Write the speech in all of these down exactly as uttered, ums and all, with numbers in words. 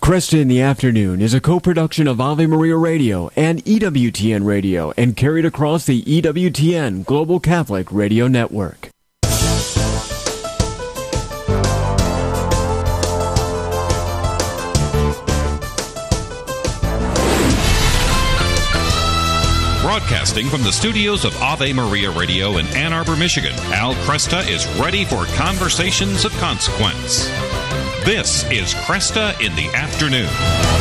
Cresta in the Afternoon is a co-production of Ave Maria Radio and E W T N Radio and carried across the E W T N Global Catholic Radio Network. Broadcasting from the studios of Ave Maria Radio in Ann Arbor, Michigan, Al Cresta is ready for conversations of consequence. This is Cresta in the Afternoon.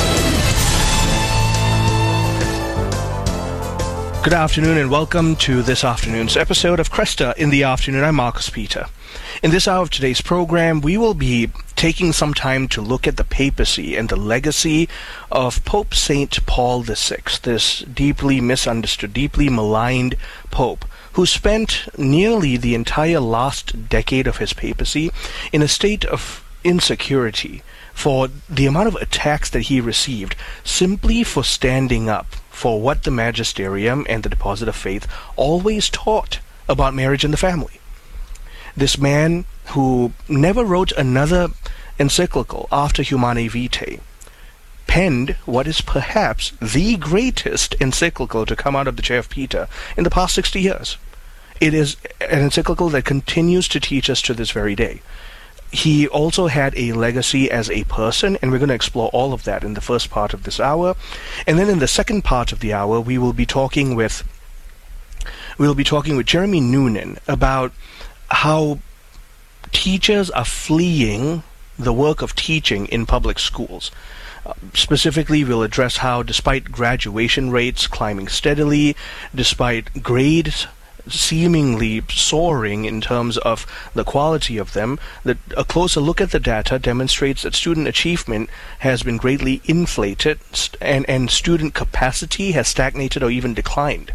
Good afternoon and welcome to this afternoon's episode of Cresta in the Afternoon. I'm Marcus Peter. In this hour of today's program, we will be taking some time to look at the papacy and the legacy of Pope Saint Paul the Sixth, this deeply misunderstood, deeply maligned pope who spent nearly the entire last decade of his papacy in a state of insecurity for the amount of attacks that he received simply for standing up for what the magisterium and the Deposit of Faith always taught about marriage and the family. This man, who never wrote another encyclical after Humanae Vitae, penned what is perhaps the greatest encyclical to come out of the chair of Peter in the past sixty years. It is an encyclical that continues to teach us to this very day. He also had a legacy as a person, and we're going to explore all of that in the first part of this hour. And then in the second part of the hour, we will be talking with we'll be talking with Jeremy Noonan about how teachers are fleeing the work of teaching in public schools. Uh, specifically, we'll address how, despite graduation rates climbing steadily, despite grades seemingly soaring in terms of the quality of them, that a closer look at the data demonstrates that student achievement has been greatly inflated and, and student capacity has stagnated or even declined.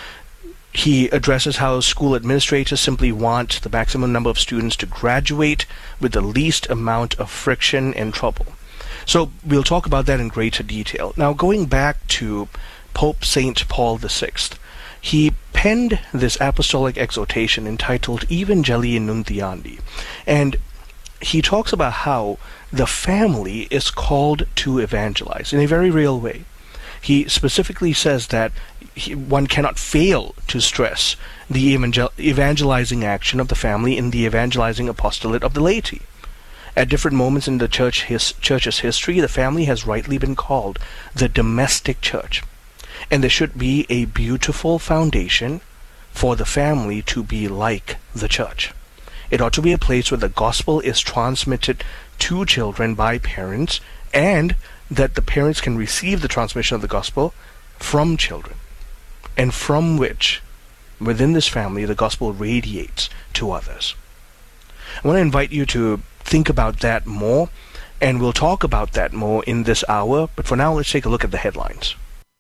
He addresses how school administrators simply want the maximum number of students to graduate with the least amount of friction and trouble. So we'll talk about that in greater detail. Now, going back to Pope Saint Paul the Sixth, he penned this apostolic exhortation entitled Evangelii Nuntiandi, and he talks about how the family is called to evangelize in a very real way. He specifically says that he, one cannot fail to stress the evangel- evangelizing action of the family in the evangelizing apostolate of the laity. At different moments in the church his, church's history, the family has rightly been called the domestic church. And there should be a beautiful foundation for the family to be like the church. It ought to be a place where the gospel is transmitted to children by parents, and that the parents can receive the transmission of the gospel from children, and from which, within this family, the gospel radiates to others. I want to invite you to think about that more, and we'll talk about that more in this hour, but for now, let's take a look at the headlines.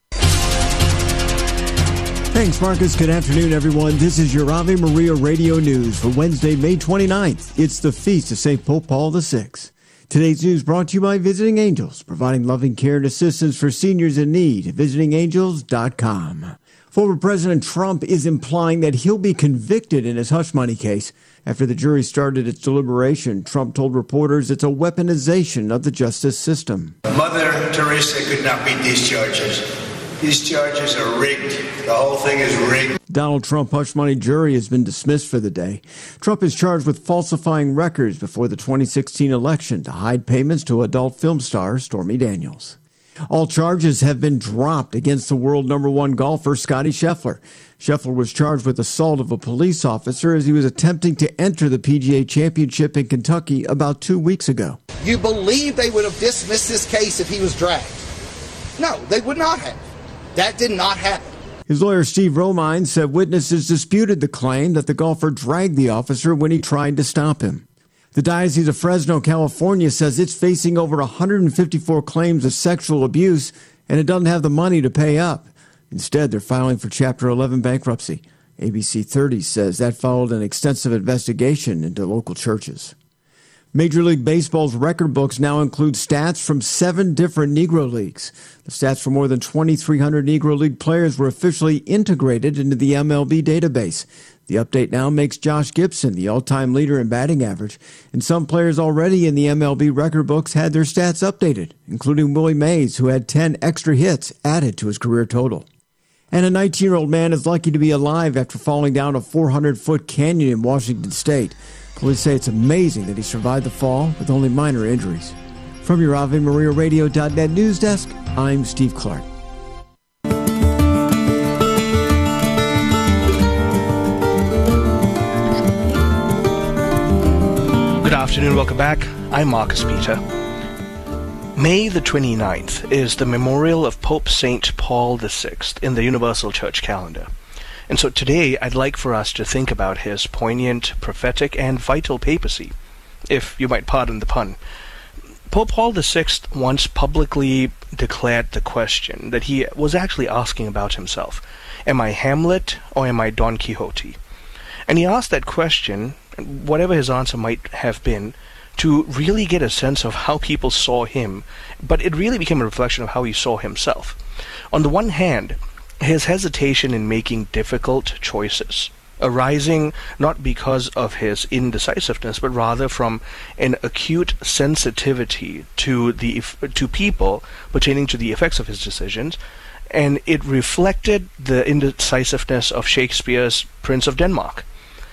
Thanks, Marcus. Good afternoon, everyone. This is your Ave Maria Radio News for Wednesday, May twenty-ninth. It's the feast of Saint Pope Paul the Sixth. Today's news brought to you by Visiting Angels, providing loving care and assistance for seniors in need. visiting angels dot com. Former President Trump is implying that he'll be convicted in his hush money case. After the jury started its deliberation, Trump told reporters it's a weaponization of the justice system. Mother Teresa could not beat these charges. These charges are rigged. The whole thing is rigged. Donald Trump hush money jury has been dismissed for the day. Trump is charged with falsifying records before the twenty sixteen election to hide payments to adult film star Stormy Daniels. All charges have been dropped against the world number one golfer Scottie Scheffler. Scheffler was charged with assault of a police officer as he was attempting to enter the P G A Championship in Kentucky about two weeks ago. You believe they would have dismissed this case if he was dragged? No, they would not have. That did not happen. His lawyer, Steve Romine, said witnesses disputed the claim that the golfer dragged the officer when he tried to stop him. The Diocese of Fresno, California, says it's facing over one hundred fifty-four claims of sexual abuse, and it doesn't have the money to pay up. Instead, they're filing for Chapter eleven bankruptcy. A B C thirty says that followed an extensive investigation into local churches. Major League Baseball's record books now include stats from seven different Negro Leagues. The stats for more than twenty-three hundred Negro League players were officially integrated into the M L B database. The update now makes Josh Gibson the all-time leader in batting average, and some players already in the M L B record books had their stats updated, including Willie Mays, who had ten extra hits added to his career total. And a nineteen-year-old man is lucky to be alive after falling down a four hundred foot canyon in Washington State. Police say it's amazing that he survived the fall with only minor injuries. From your Ave Maria Radio dot net news desk, I'm Steve Clark. Good afternoon, welcome back. I'm Marcus Peter. May the twenty-ninth is the memorial of Pope Saint Paul the Sixth in the Universal Church calendar. And so today I'd like for us to think about his poignant, prophetic, and vital papacy, if you might pardon the pun. Pope Paul the Sixth once publicly declared the question that he was actually asking about himself. Am I Hamlet or am I Don Quixote? And he asked that question, whatever his answer might have been, to really get a sense of how people saw him, but it really became a reflection of how he saw himself. On the one hand, his hesitation in making difficult choices, arising not because of his indecisiveness, but rather from an acute sensitivity to the to people pertaining to the effects of his decisions, and it reflected the indecisiveness of Shakespeare's Prince of Denmark.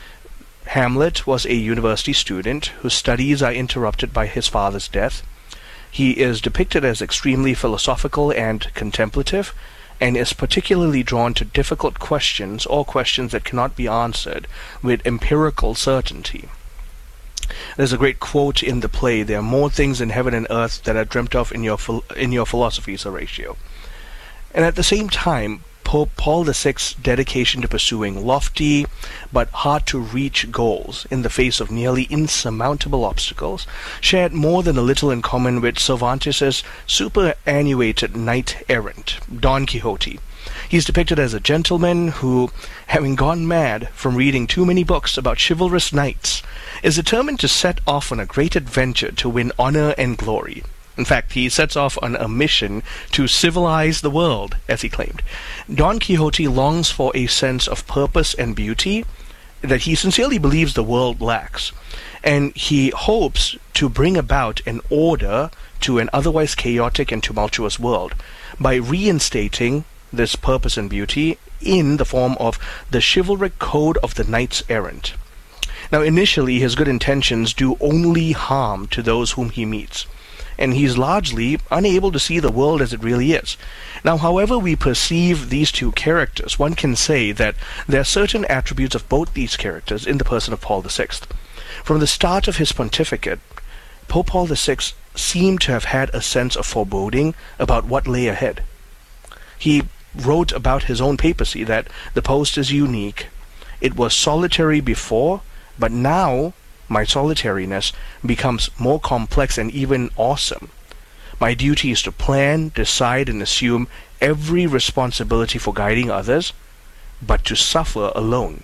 Hamlet was a university student whose studies are interrupted by his father's death. He is depicted as extremely philosophical and contemplative, and is particularly drawn to difficult questions or questions that cannot be answered with empirical certainty. There's a great quote in the play, "There are more things in heaven and earth that are dreamt of in your ph- in your philosophies, Horatio." And at the same time, Pope Paul the Sixth's dedication to pursuing lofty but hard-to-reach goals in the face of nearly insurmountable obstacles shared more than a little in common with Cervantes' superannuated knight-errant, Don Quixote. He's depicted as a gentleman who, having gone mad from reading too many books about chivalrous knights, is determined to set off on a great adventure to win honor and glory. In fact, he sets off on a mission to civilize the world, as he claimed. Don Quixote longs for a sense of purpose and beauty that he sincerely believes the world lacks, and he hopes to bring about an order to an otherwise chaotic and tumultuous world by reinstating this purpose and beauty in the form of the chivalric code of the knights errant. Now, initially, his good intentions do only harm to those whom he meets, and he's largely unable to see the world as it really is. Now, however we perceive these two characters, one can say that there are certain attributes of both these characters in the person of Paul the Sixth. From the start of his pontificate, Pope Paul the Sixth seemed to have had a sense of foreboding about what lay ahead. He wrote about his own papacy that the post is unique. It was solitary before, but now my solitariness becomes more complex and even awesome. My duty is to plan, decide, and assume every responsibility for guiding others, but to suffer alone.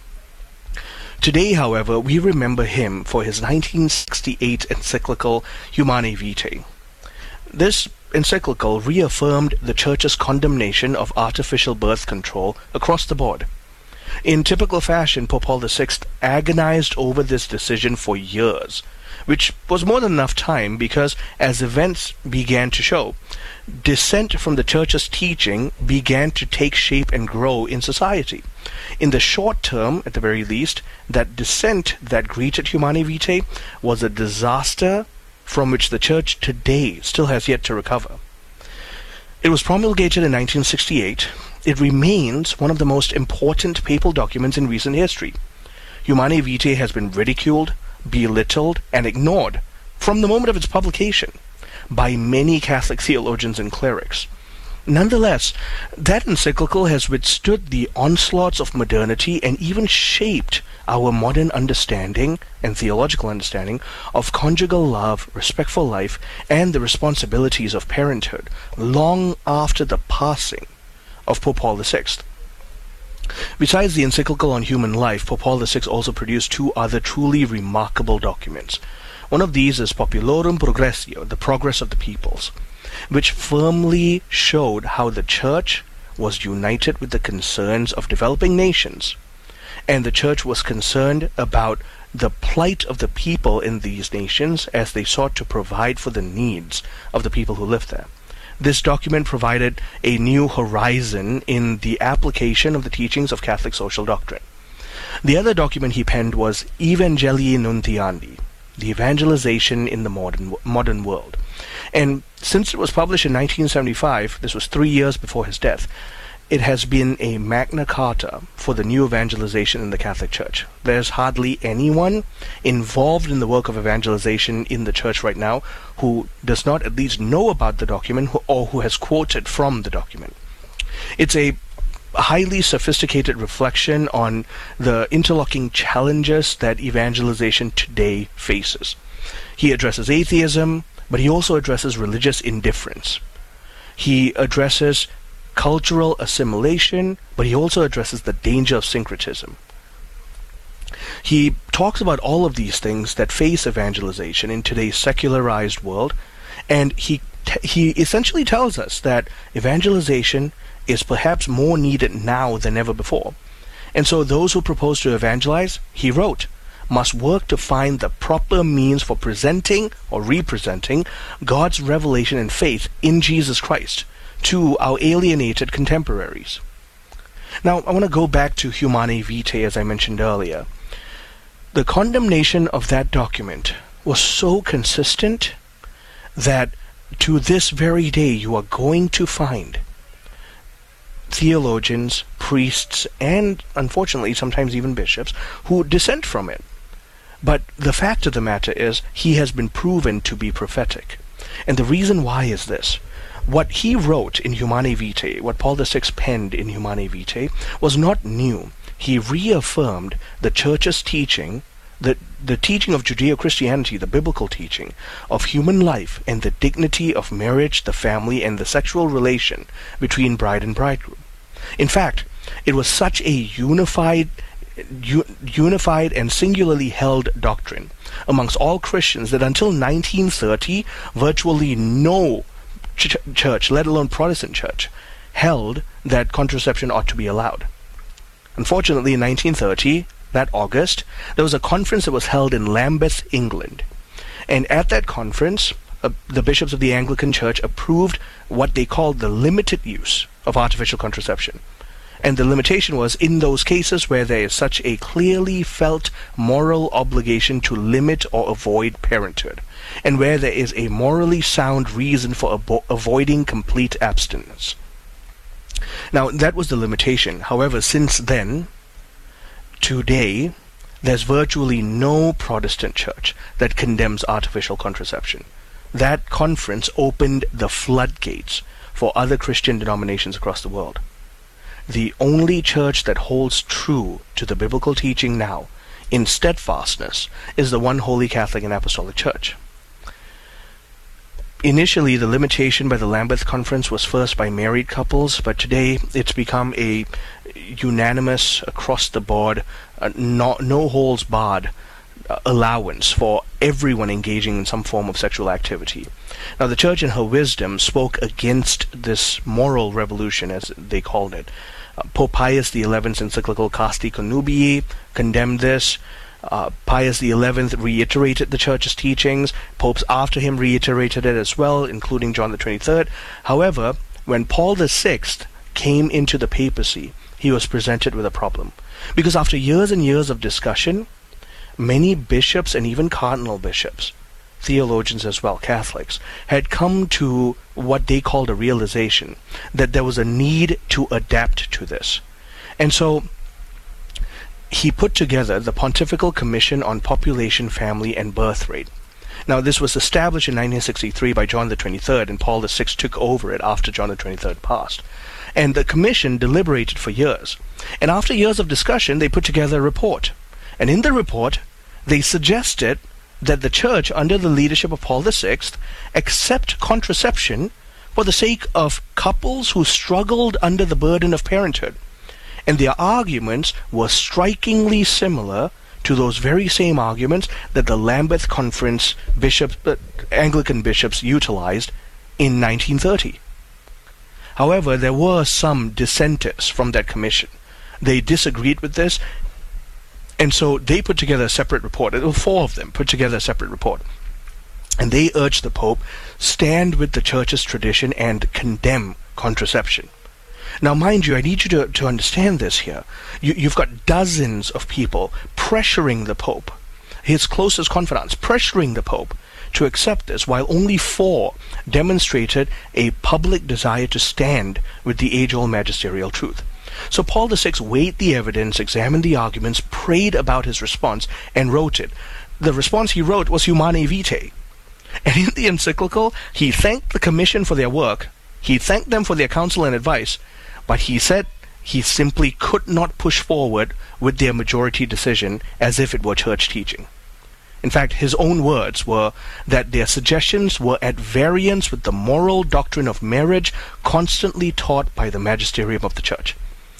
Today, however, we remember him for his nineteen sixty-eight encyclical Humanae Vitae. This encyclical reaffirmed the Church's condemnation of artificial birth control across the board. In typical fashion, Pope Paul the Sixth agonized over this decision for years, which was more than enough time because, as events began to show, dissent from the Church's teaching began to take shape and grow in society. In the short term, at the very least, that dissent that greeted Humanae Vitae was a disaster from which the Church today still has yet to recover. It was promulgated in nineteen sixty-eight. It remains one of the most important papal documents in recent history. Humanae Vitae has been ridiculed, belittled, and ignored from the moment of its publication by many Catholic theologians and clerics. Nonetheless, that encyclical has withstood the onslaughts of modernity and even shaped our modern understanding and theological understanding of conjugal love, respect for life, and the responsibilities of parenthood long after the passing of Pope Paul the Sixth. Besides the encyclical on human life, Pope Paul the Sixth also produced two other truly remarkable documents. One of these is Populorum Progressio, the progress of the peoples, which firmly showed how the church was united with the concerns of developing nations, and the church was concerned about the plight of the people in these nations as they sought to provide for the needs of the people who lived there. This document provided a new horizon in the application of the teachings of Catholic social doctrine. The other document he penned was Evangelii Nuntiandi, the evangelization in the modern modern world. And since it was published in nineteen seventy-five, this was three years before his death, it has been a Magna Carta for the new evangelization in the Catholic Church. There's hardly anyone involved in the work of evangelization in the Church right now who does not at least know about the document or who has quoted from the document. It's a highly sophisticated reflection on the interlocking challenges that evangelization today faces. He addresses atheism, but he also addresses religious indifference. He addresses cultural assimilation, but he also addresses the danger of syncretism. He talks about all of these things that face evangelization in today's secularized world, and he t- he essentially tells us that evangelization is perhaps more needed now than ever before. And so those who propose to evangelize, he wrote, must work to find the proper means for presenting or representing God's revelation and faith in Jesus Christ to our alienated contemporaries. Now, I want to go back to Humanae Vitae, as I mentioned earlier. The condemnation of that document was so consistent that to this very day you are going to find theologians, priests, and unfortunately sometimes even bishops who dissent from it. But the fact of the matter is, he has been proven to be prophetic. And the reason why is this. What he wrote in Humanae Vitae, what Paul the Sixth penned in Humanae Vitae, was not new. He reaffirmed the Church's teaching, the, the teaching of Judeo-Christianity, the biblical teaching of human life and the dignity of marriage, the family, and the sexual relation between bride and bridegroom. In fact, it was such a unified, u- unified and singularly held doctrine amongst all Christians that until nineteen thirty, virtually no ch- church, let alone Protestant church, held that contraception ought to be allowed. Unfortunately, in nineteen thirty, that August, there was a conference that was held in Lambeth, England. And at that conference, uh, the bishops of the Anglican Church approved what they called the limited use of artificial contraception. And the limitation was in those cases where there is such a clearly felt moral obligation to limit or avoid parenthood, and where there is a morally sound reason for abo- avoiding complete abstinence. Now, that was the limitation. However, since then, today, there's virtually no Protestant church that condemns artificial contraception. That conference opened the floodgates for other Christian denominations across the world. The only church that holds true to the biblical teaching now, in steadfastness, is the one Holy Catholic and Apostolic Church. Initially, the limitation by the Lambeth Conference was first by married couples, but today it's become a unanimous, across-the-board, uh, no, no-holds-barred uh, allowance for everyone engaging in some form of sexual activity. Now, the Church in her wisdom spoke against this moral revolution, as they called it. Uh, Pope Pius the Eleventh's encyclical Casti Connubii condemned this. Uh, Pius the Eleventh reiterated the Church's teachings. Popes after him reiterated it as well, including John the Twenty-third. However, when Paul the Sixth came into the papacy, he was presented with a problem. Because after years and years of discussion, many bishops and even cardinal bishops, theologians as well, Catholics, had come to what they called a realization that there was a need to adapt to this. And so he put together the Pontifical Commission on Population, Family, and Birth Rate. Now, this was established in nineteen sixty-three by John the Twenty-third, and Paul the Sixth took over it after John the Twenty-third passed. And the commission deliberated for years. And after years of discussion, they put together a report. And in the report, they suggested that the Church, under the leadership of Paul the Sixth, accept contraception for the sake of couples who struggled under the burden of parenthood. And their arguments were strikingly similar to those very same arguments that the Lambeth Conference bishops, uh, Anglican bishops utilized in nineteen thirty. However, there were some dissenters from that commission. They disagreed with this, and so they put together a separate report. There were four of them put together a separate report. And they urged the Pope, stand with the Church's tradition and condemn contraception. Now, mind you, I need you to, to understand this here. You, you've got dozens of people pressuring the Pope, his closest confidants, pressuring the Pope to accept this, while only four demonstrated a public desire to stand with the age-old magisterial truth. So Paul the Sixth weighed the evidence, examined the arguments, prayed about his response, and wrote it. The response he wrote was Humanae Vitae. And in the encyclical, he thanked the Commission for their work, he thanked them for their counsel and advice, but he said he simply could not push forward with their majority decision as if it were church teaching. In fact, his own words were that their suggestions were at variance with the moral doctrine of marriage constantly taught by the magisterium of the Church.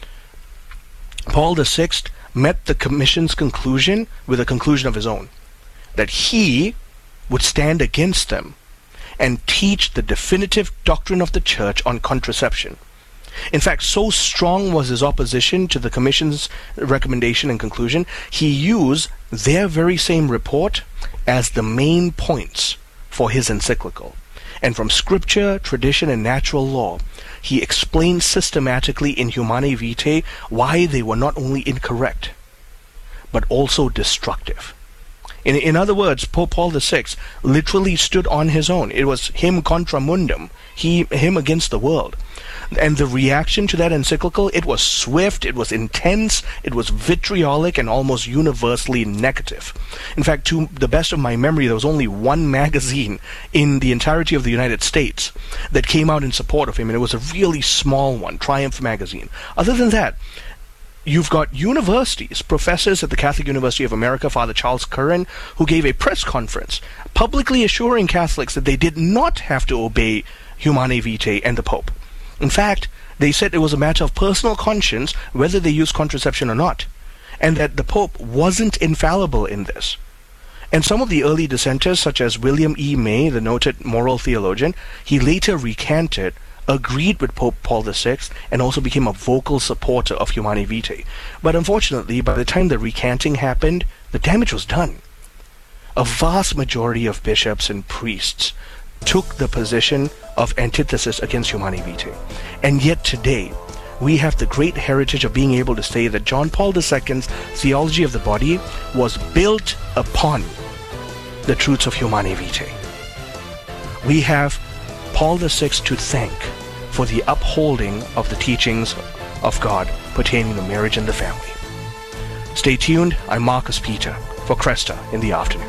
Paul the Sixth met the Commission's conclusion with a conclusion of his own, that he would stand against them and teach the definitive doctrine of the Church on contraception. In fact, so strong was his opposition to the Commission's recommendation and conclusion, he used their very same report as the main points for his encyclical. And from scripture, tradition, and natural law, he explained systematically in Humanae Vitae why they were not only incorrect, but also destructive. In, in other words, Pope Paul the Sixth literally stood on his own. It was him contra mundum, he, him against the world. And the reaction to that encyclical, it was swift, it was intense, it was vitriolic, and almost universally negative. In fact, to the best of my memory, there was only one magazine in the entirety of the United States that came out in support of him, and it was a really small one, Triumph magazine. Other than that, you've got universities, professors at the Catholic University of America, Father Charles Curran, who gave a press conference publicly assuring Catholics that they did not have to obey Humanae Vitae and the Pope. In fact, they said it was a matter of personal conscience whether they used contraception or not, and that the Pope wasn't infallible in this. And some of the early dissenters, such as William E. May, the noted moral theologian, he later recanted, agreed with Pope Paul the Sixth, and also became a vocal supporter of Humanae Vitae. But unfortunately, by the time the recanting happened, the damage was done. A vast majority of bishops and priests took the position of antithesis against Humanae Vitae. And yet today, we have the great heritage of being able to say that John Paul the Second's theology of the body was built upon the truths of Humanae Vitae. We have Paul the Sixth to thank for the upholding of the teachings of God pertaining to marriage and the family. Stay tuned. I'm Marcus Peter for Cresta in the Afternoon.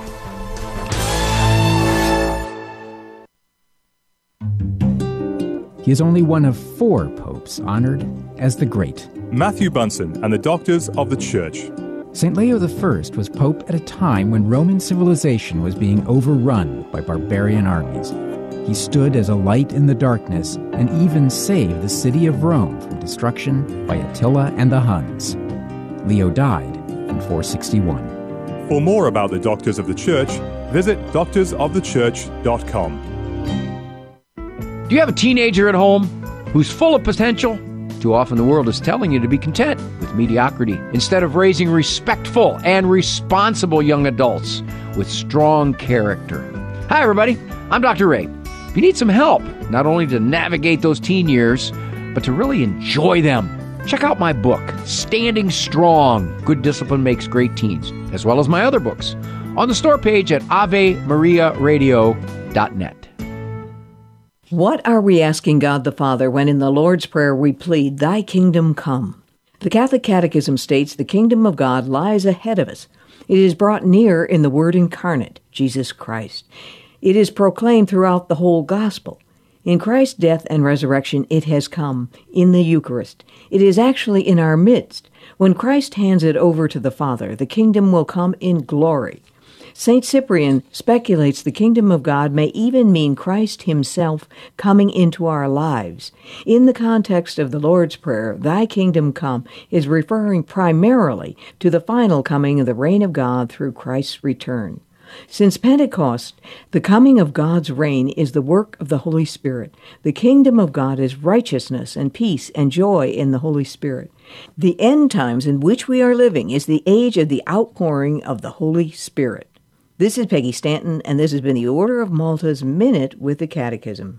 He is only one of four popes honored as the Great. Matthew Bunsen and the Doctors of the Church. Saint Leo the First was pope at a time when Roman civilization was being overrun by barbarian armies. He stood as a light in the darkness and even saved the city of Rome from destruction by Attila and the Huns. Leo died in four sixty-one. For more about the Doctors of the Church, visit doctors of the church dot com. Do you have a teenager at home who's full of potential? Too often the world is telling you to be content with mediocrity instead of raising respectful and responsible young adults with strong character. Hi, everybody. I'm Doctor Ray. If you need some help, not only to navigate those teen years, but to really enjoy them, check out my book, Standing Strong, Good Discipline Makes Great Teens, as well as my other books, on the store page at ave maria radio dot net. What are we asking God the Father when in the Lord's Prayer we plead, Thy kingdom come? The Catholic Catechism states the kingdom of God lies ahead of us. It is brought near in the Word incarnate, Jesus Christ. It is proclaimed throughout the whole gospel. In Christ's death and resurrection, it has come in the Eucharist. It is actually in our midst. When Christ hands it over to the Father, the kingdom will come in glory. Saint Cyprian speculates the kingdom of God may even mean Christ himself coming into our lives. In the context of the Lord's Prayer, Thy kingdom come is referring primarily to the final coming of the reign of God through Christ's return. Since Pentecost, the coming of God's reign is the work of the Holy Spirit. The kingdom of God is righteousness and peace and joy in the Holy Spirit. The end times in which we are living is the age of the outpouring of the Holy Spirit. This is Peggy Stanton, and this has been the Order of Malta's Minute with the Catechism.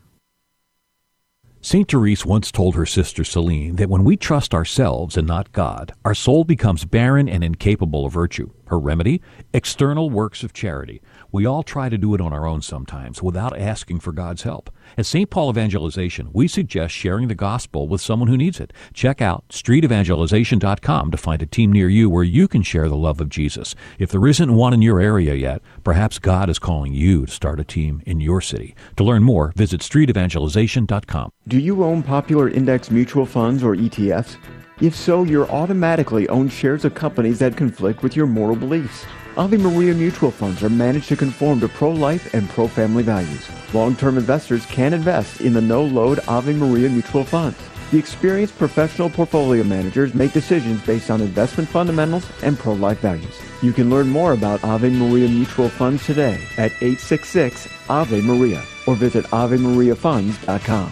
Saint Therese once told her sister Celine that when we trust ourselves and not God, our soul becomes barren and incapable of virtue. Her remedy? External works of charity. We all try to do it on our own sometimes without asking for God's help. At Saint Paul Evangelization, we suggest sharing the gospel with someone who needs it. Check out street evangelization dot com to find a team near you where you can share the love of Jesus. If there isn't one in your area yet, perhaps God is calling you to start a team in your city. To learn more, visit street evangelization dot com. Do you own popular index mutual funds or E T Fs? If so, you're automatically own shares of companies that conflict with your moral beliefs. Ave Maria mutual funds are managed to conform to pro-life and pro-family values. Long-term investors can invest in the no-load Ave Maria mutual funds. The experienced professional portfolio managers make decisions based on investment fundamentals and pro-life values. You can learn more about Ave Maria mutual funds today at eight six six Ave Maria or visit ave maria funds dot com.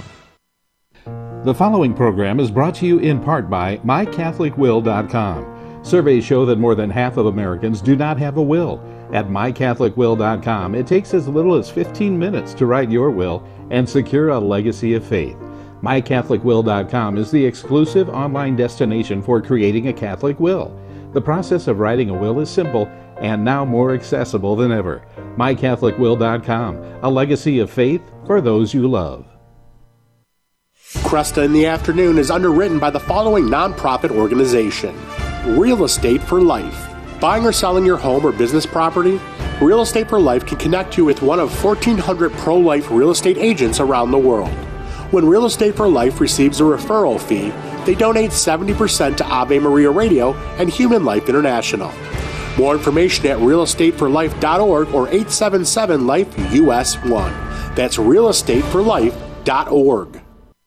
The following program is brought to you in part by my catholic will dot com. Surveys show that more than half of Americans do not have a will. At my catholic will dot com, it takes as little as fifteen minutes to write your will and secure a legacy of faith. my catholic will dot com is the exclusive online destination for creating a Catholic will. The process of writing a will is simple and now more accessible than ever. my catholic will dot com, a legacy of faith for those you love. Cresta in the Afternoon is underwritten by the following nonprofit organization: Real Estate for Life. Buying or selling your home or business property? Real Estate for Life can connect you with one of fourteen hundred pro-life real estate agents around the world. When Real Estate for Life receives a referral fee, they donate seventy percent to Ave Maria Radio and Human Life International. More information at real estate for life dot org or eight seven seven life U S one. That's real estate for life dot org.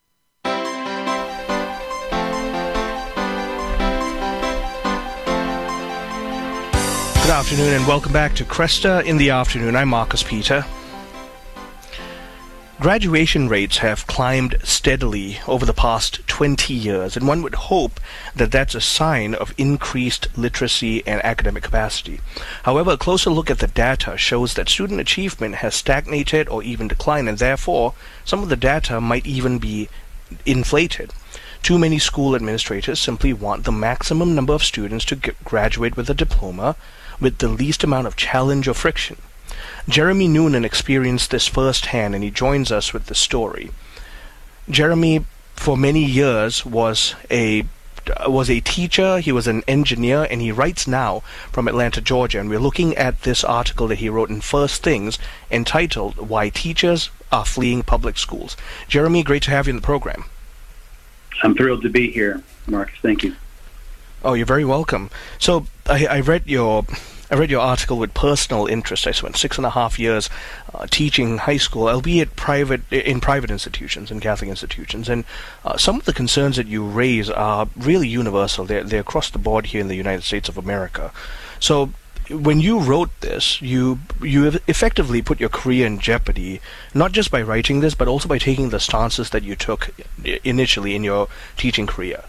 Good afternoon and welcome back to Cresta in the Afternoon. I'm Marcus Peter. Graduation rates have climbed steadily over the past twenty years, and one would hope that that's a sign of increased literacy and academic capacity. However, a closer look at the data shows that student achievement has stagnated or even declined, and therefore some of the data might even be inflated. Too many school administrators simply want the maximum number of students to g- graduate with a diploma with the least amount of challenge or friction. Jeremy Noonan experienced this firsthand, and he joins us with the story. Jeremy, for many years, was a was a teacher, he was an engineer, and he writes now from Atlanta, Georgia, and we're looking at this article that he wrote in First Things entitled Why Teachers Are Fleeing Public Schools. Jeremy, great to have you in the program. I'm thrilled to be here, Marcus. Thank you. Oh, you're very welcome. So I, I read your I read your article with personal interest. I spent six and a half years uh, teaching high school, albeit private in private institutions, in Catholic institutions, and uh, some of the concerns that you raise are really universal. They're they're across the board here in the United States of America. So when you wrote this, you you effectively put your career in jeopardy, not just by writing this, but also by taking the stances that you took initially in your teaching career.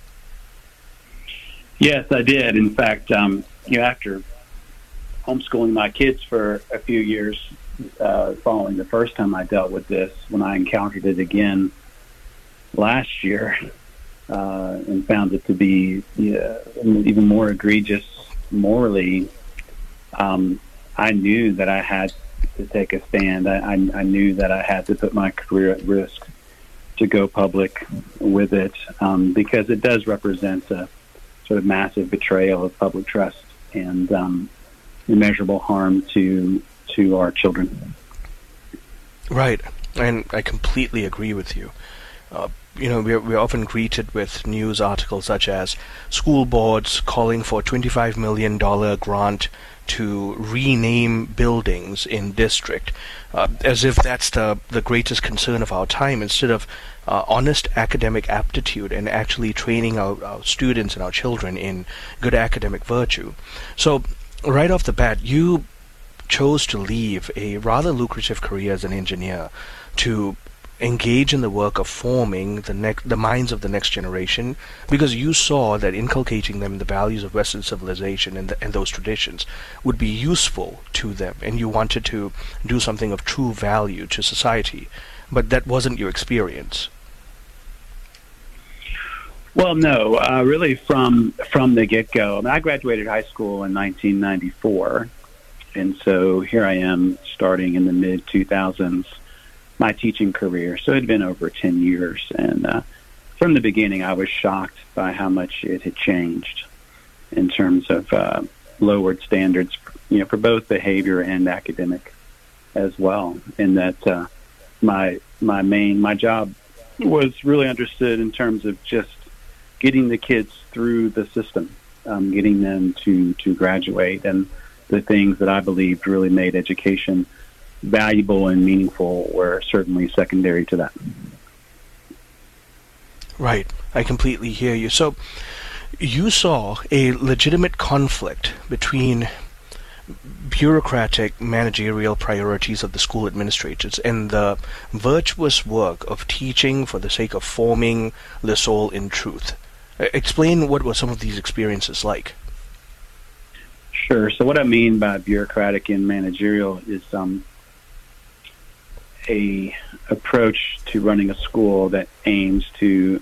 Yes, I did. In fact, um, you know, after homeschooling my kids for a few years, uh, following the first time I dealt with this, when I encountered it again last year, uh, and found it to be yeah, even more egregious morally, um, I knew that I had to take a stand. I, I, I knew that I had to put my career at risk to go public with it, um, because it does represent a sort of massive betrayal of public trust and um, immeasurable harm to to our children. Right, and I completely agree with you. uh, you know, we're, we're often greeted with news articles such as school boards calling for twenty-five million dollars grant to rename buildings in district, uh, as if that's the, the greatest concern of our time, instead of uh, honest academic aptitude and actually training our, our students and our children in good academic virtue. So, right off the bat, you chose to leave a rather lucrative career as an engineer to engage in the work of forming the next, the minds of the next generation, because you saw that inculcating them the values of Western civilization and, the, and those traditions would be useful to them, and you wanted to do something of true value to society. But that wasn't your experience. Well, no, uh, really from from the get-go. I mean, I graduated high school in nineteen ninety-four, and so here I am starting in the mid two thousands. My teaching career. So it had been over ten years. And uh, from the beginning, I was shocked by how much it had changed in terms of uh, lowered standards, you know, for both behavior and academic as well. And that uh, my my main, my job was really understood in terms of just getting the kids through the system, um, getting them to, to graduate, and the things that I believed really made education valuable and meaningful were certainly secondary to that. Right. I completely hear you. So you saw a legitimate conflict between bureaucratic managerial priorities of the school administrators and the virtuous work of teaching for the sake of forming the soul in truth. Explain what were some of these experiences like. Sure. So what I mean by bureaucratic and managerial is um, a approach to running a school that aims to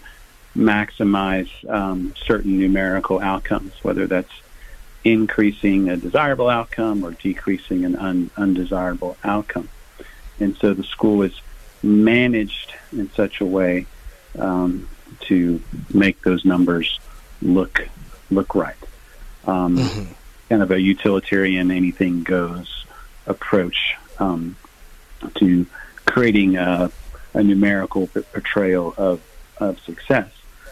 maximize um, certain numerical outcomes, whether that's increasing a desirable outcome or decreasing an un- undesirable outcome. And so the school is managed in such a way um, to make those numbers look look right. Um, mm-hmm. Kind of a utilitarian, anything goes approach um, to creating a, a numerical portrayal of, of success.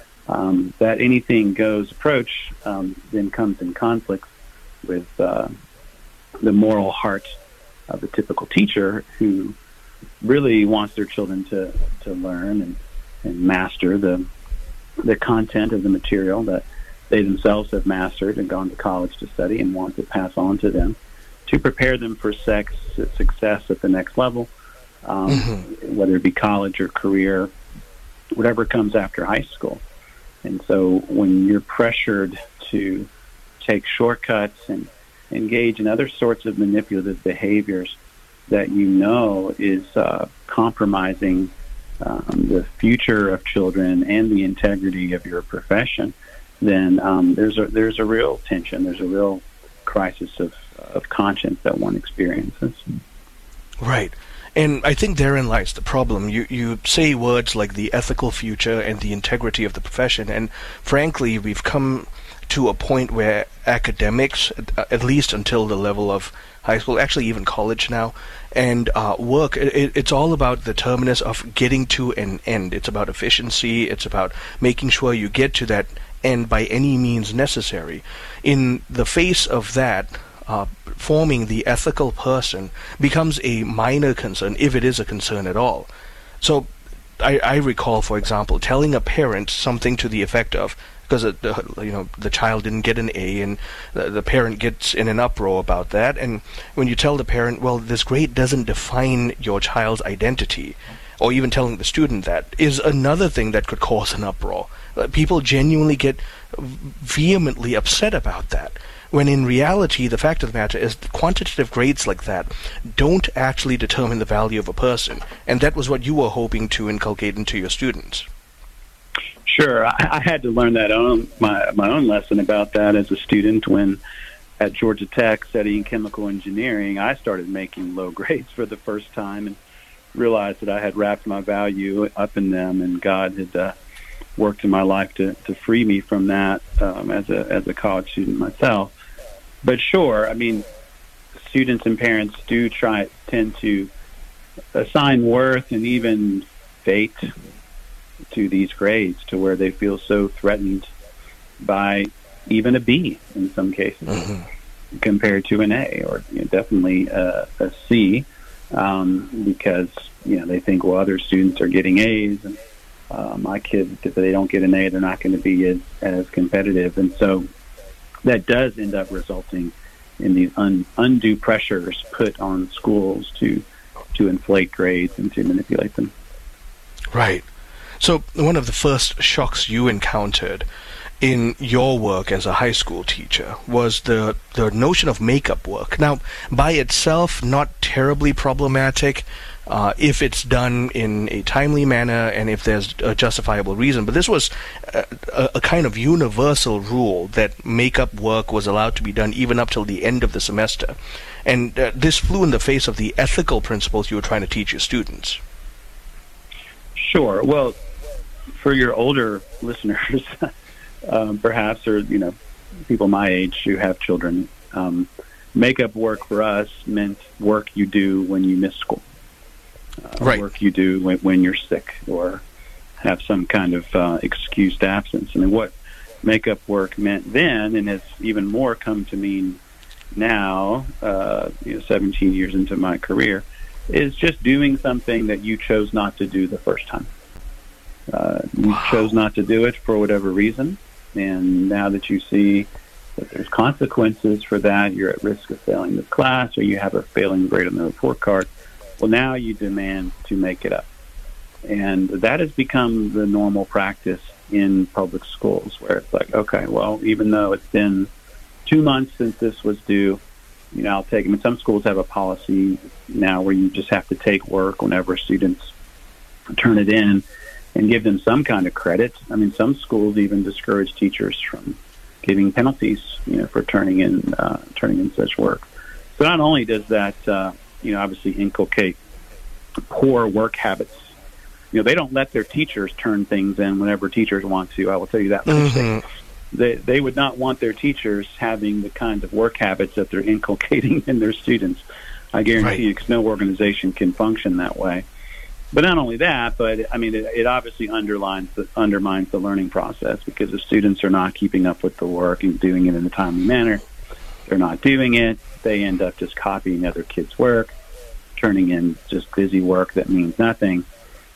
Um, that anything goes approach um, then comes in conflict with uh, the moral heart of the typical teacher, who really wants their children to, to learn and, and master the the content of the material that they themselves have mastered and gone to college to study, and want to pass on to them to prepare them for sex, success at the next level, um, mm-hmm. whether it be college or career, whatever comes after high school. And so when you're pressured to take shortcuts and engage in other sorts of manipulative behaviors that you know is uh, compromising um, the future of children and the integrity of your profession, then um, there's a there's a real tension. There's a real crisis of of conscience that one experiences. Right. And I think therein lies the problem. You you say words like the ethical future and the integrity of the profession, and frankly, we've come to a point where academics, at least until the level of high school, actually even college now, and uh, work, it, it's all about the terminus of getting to an end. It's about efficiency. It's about making sure you get to that end by any means necessary. In the face of that, Uh, forming the ethical person becomes a minor concern, if it is a concern at all. So I, I recall, for example, telling a parent something to the effect of, because uh, you know the child didn't get an A, and the, the parent gets in an uproar about that. And when you tell the parent, well, this grade doesn't define your child's identity, or even telling the student that, is another thing that could cause an uproar. Uh, people genuinely get vehemently upset about that, when in reality, the fact of the matter is quantitative grades like that don't actually determine the value of a person. And that was what you were hoping to inculcate into your students. Sure. I, I had to learn that own my, my own lesson about that as a student when at Georgia Tech studying chemical engineering, I started making low grades for the first time and realized that I had wrapped my value up in them, and God had uh, worked in my life to, to free me from that um, as a as a college student myself. But sure, I mean, students and parents do try tend to assign worth and even fate to these grades to where they feel so threatened by even a B in some cases mm-hmm. compared to an A, or you know, definitely a, a C, um, because you know they think, well, other students are getting A's, and uh, my kids, if they don't get an A, they're not going to be as, as competitive, and so that does end up resulting in these un, undue pressures put on schools to to inflate grades and to manipulate them. Right. So one of the first shocks you encountered in your work as a high school teacher was the the notion of makeup work. Now, by itself, not terribly problematic uh, if it's done in a timely manner and if there's a justifiable reason. But this was a, a, a kind of universal rule that makeup work was allowed to be done even up till the end of the semester. And uh, this flew in the face of the ethical principles you were trying to teach your students. Sure. Well, for your older listeners, um, perhaps, or you know, people my age who have children, um, makeup work for us meant work you do when you miss school, uh, right. work you do when, when you're sick or have some kind of uh, excused absence. I mean, what makeup work meant then, and has even more come to mean now, uh, you know, seventeen years into my career, is just doing something that you chose not to do the first time. Uh, you wow. chose not to do it for whatever reason, and now that you see that there's consequences for that, you're at risk of failing the class, or you have a failing grade on the report card, well, now you demand to make it up. And that has become the normal practice in public schools, where it's like, okay, well, even though it's been two months since this was due, you know, I'll take them. And some schools have a policy now where you just have to take work whenever students turn it in and give them some kind of credit. I mean, some schools even discourage teachers from giving penalties, you know, for turning in uh, turning in such work. So not only does that, uh, you know, obviously inculcate poor work habits. You know, they don't let their teachers turn things in whenever teachers want to. I will tell you that much. Mm-hmm. They, they would not want their teachers having the kind of work habits that they're inculcating in their students. I guarantee right. you, because no organization can function that way. But not only that, but I mean, it, it obviously underlines the, undermines the learning process, because if students are not keeping up with the work and doing it in a timely manner, they're not doing it. They end up just copying other kids' work, turning in just busy work that means nothing,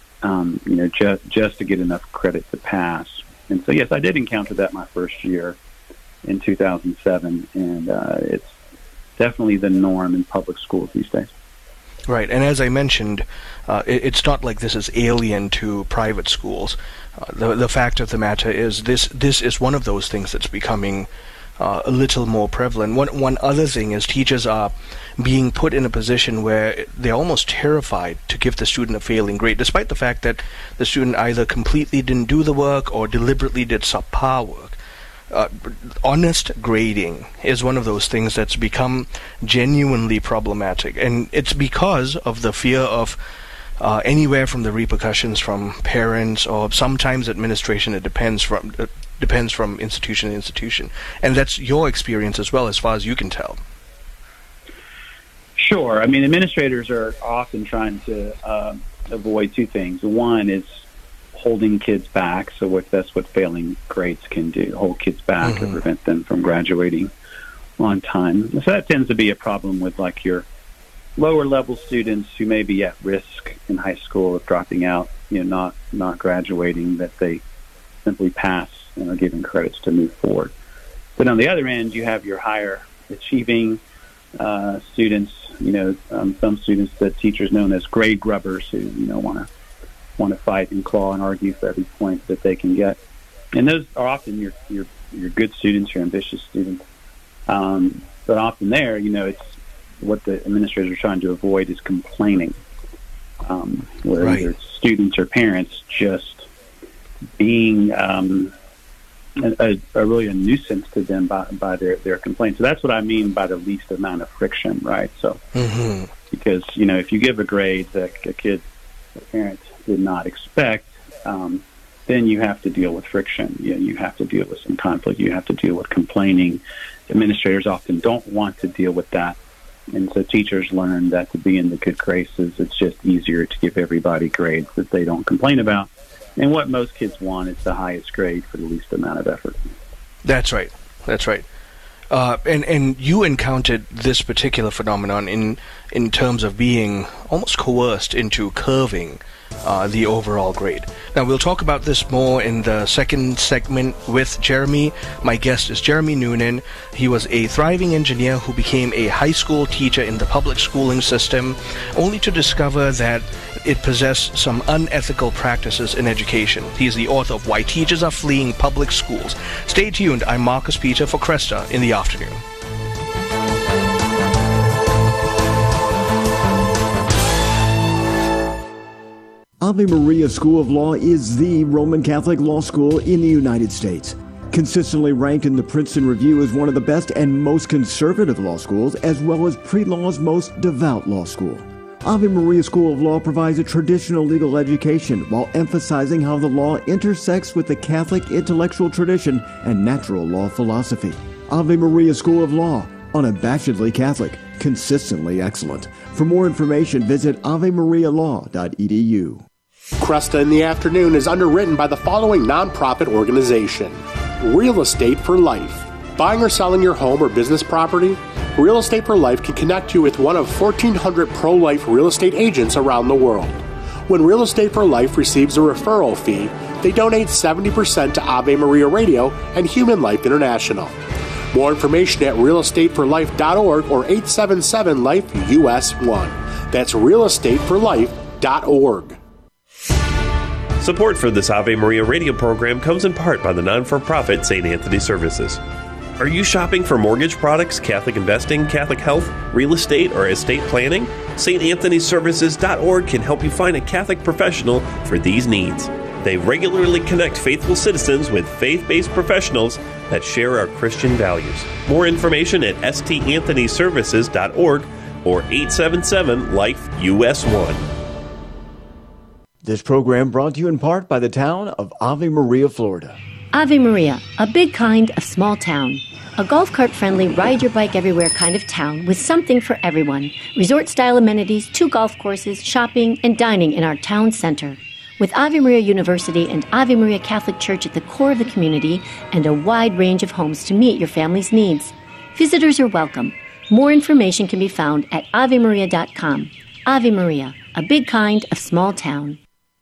um, you know, just just to get enough credit to pass. And so, yes, I did encounter that my first year in two thousand seven, and uh, it's definitely the norm in public schools these days. Right, and as I mentioned, uh, it, it's not like this is alien to private schools. Uh, the the fact of the matter is this this is one of those things that's becoming uh, a little more prevalent. One one other thing is teachers are being put in a position where they're almost terrified to give the student a failing grade, despite the fact that the student either completely didn't do the work or deliberately did subpar work. Uh, honest grading is one of those things that's become genuinely problematic, and it's because of the fear of uh, anywhere from the repercussions from parents or sometimes administration. It depends from uh, depends from institution to institution, and that's your experience as well, as far as you can tell. Sure. I mean, administrators are often trying to uh, avoid two things. One is holding kids back, so what, that's what failing grades can do, hold kids back mm-hmm. and prevent them from graduating on time. So that tends to be a problem with like your lower level students who may be at risk in high school of dropping out, you know, not not graduating, that they simply pass and are given credits to move forward. But on the other end, you have your higher achieving uh, students, you know, um, some students that teachers known as grade grubbers who, you know, want to want to fight and claw and argue for every point that they can get. And those are often your your, your good students, your ambitious students. Um, but often there, you know, it's what the administrators are trying to avoid is complaining, um, where right. either students or parents just being um, a, a, a really a nuisance to them by, by their, their complaints. So that's what I mean by the least amount of friction, right? So mm-hmm. because, you know, if you give a grade that a kid, a parent did not expect, um, then you have to deal with friction. You know, you have to deal with some conflict. You have to deal with complaining. Administrators often don't want to deal with that. And so teachers learn that to be in the good graces, it's just easier to give everybody grades that they don't complain about. And what most kids want is the highest grade for the least amount of effort. That's right. That's right. Uh, and and you encountered this particular phenomenon in in terms of being almost coerced into curving uh, the overall grade. Now, we'll talk about this more in the second segment with Jeremy. My guest is Jeremy Noonan. He was a thriving engineer who became a high school teacher in the public schooling system, only to discover that it possessed some unethical practices in education. He is the author of Why Teachers Are Fleeing Public Schools. Stay tuned. I'm Marcus Peter for Cresta in the Afternoon. Ave Maria School of Law is the Roman Catholic law school in the United States. Consistently ranked in the Princeton Review as one of the best and most conservative law schools, as well as pre-law's most devout law school. Ave Maria School of Law provides a traditional legal education while emphasizing how the law intersects with the Catholic intellectual tradition and natural law philosophy. Ave Maria School of Law, unabashedly Catholic, consistently excellent. For more information, visit ave maria law dot e d u. Cresta in the Afternoon is underwritten by the following nonprofit organization: Real Estate for Life. Buying or selling your home or business property? Real Estate for Life can connect you with one of fourteen hundred pro-life real estate agents around the world. When Real Estate for Life receives a referral fee, they donate seventy percent to Ave Maria Radio and Human Life International. More information at real estate for life dot org or eight seven seven life U S one. That's real estate for life dot org. Support for this Ave Maria radio program comes in part by the non-for-profit Saint Anthony Services. Are you shopping for mortgage products, Catholic investing, Catholic health, real estate, or estate planning? Saint Anthony Services dot org can help you find a Catholic professional for these needs. They regularly connect faithful citizens with faith-based professionals that share our Christian values. More information at S T Anthony Services dot org or eight seven seven life U S one. This program brought to you in part by the town of Ave Maria, Florida. Ave Maria, a big kind of small town. A golf cart friendly, ride your bike everywhere kind of town with something for everyone. Resort style amenities, two golf courses, shopping, and dining in our town center. With Ave Maria University and Ave Maria Catholic Church at the core of the community and a wide range of homes to meet your family's needs. Visitors are welcome. More information can be found at ave maria dot com. Ave Maria, a big kind of small town.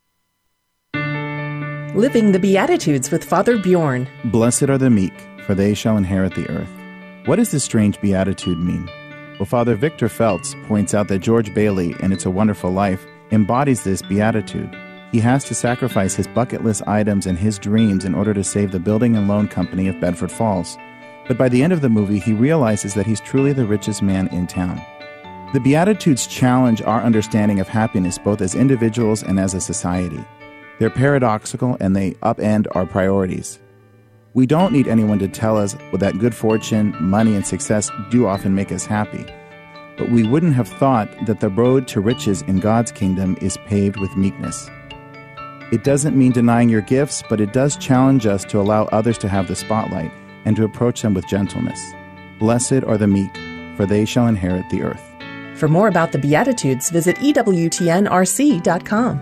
Living the Beatitudes with Father Bjorn. Blessed are the meek, for they shall inherit the earth. What does this strange beatitude mean? Well, Father Victor Feltz points out that George Bailey, in It's a Wonderful Life, embodies this beatitude. He has to sacrifice his bucket list items and his dreams in order to save the building and loan company of Bedford Falls. But by the end of the movie, he realizes that he's truly the richest man in town. The Beatitudes challenge our understanding of happiness both as individuals and as a society. They're paradoxical and they upend our priorities. We don't need anyone to tell us that good fortune, money, and success do often make us happy. But we wouldn't have thought that the road to riches in God's kingdom is paved with meekness. It doesn't mean denying your gifts, but it does challenge us to allow others to have the spotlight and to approach them with gentleness. Blessed are the meek, for they shall inherit the earth. For more about the Beatitudes, visit E W T N R C dot com.